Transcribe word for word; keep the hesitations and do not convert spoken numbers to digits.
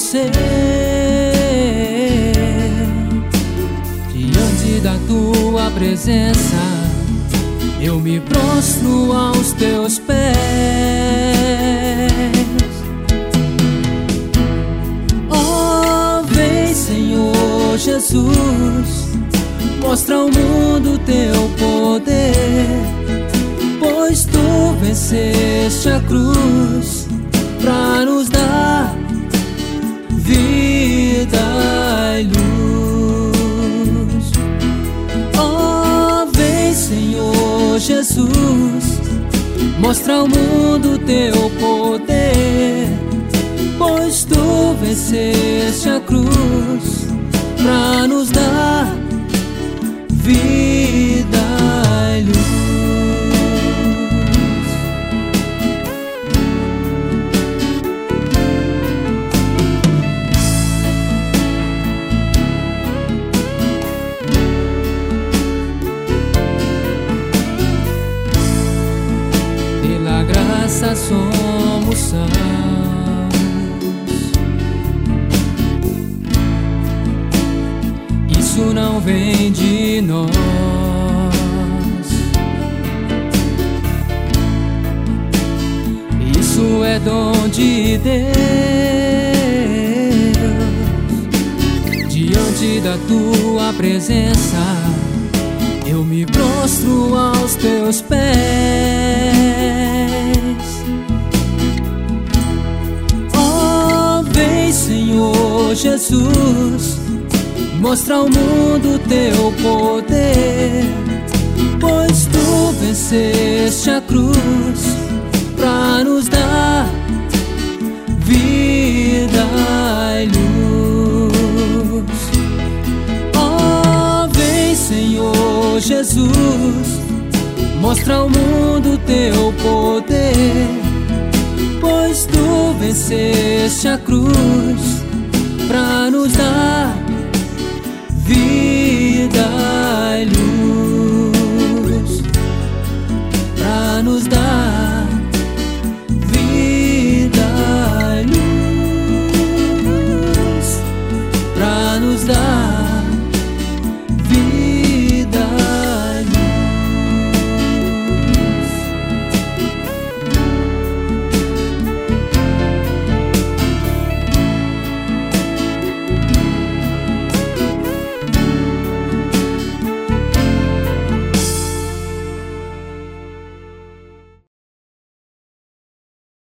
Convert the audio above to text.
você. Diante da tua presença, eu me prostro aos teus pés. Oh, vem, Senhor Jesus, mostra ao mundo teu poder, pois tu venceste a cruz pra nos dar vida e luz. Oh, vem, Senhor Jesus, mostra ao mundo teu poder, pois tu venceste a cruz pra nos dar vida e luz. Pela graça somos salvos, isso não vem de nós, isso é dom de Deus. Diante da tua presença, eu me prostro aos teus pés. Oh, vem, Senhor Jesus, mostra ao mundo teu poder, pois tu venceste a cruz pra nos dar vida e luz. Oh, vem, Senhor Jesus, mostra ao mundo teu poder, pois tu venceste a cruz pra nos dar vida e luz, pra nos dar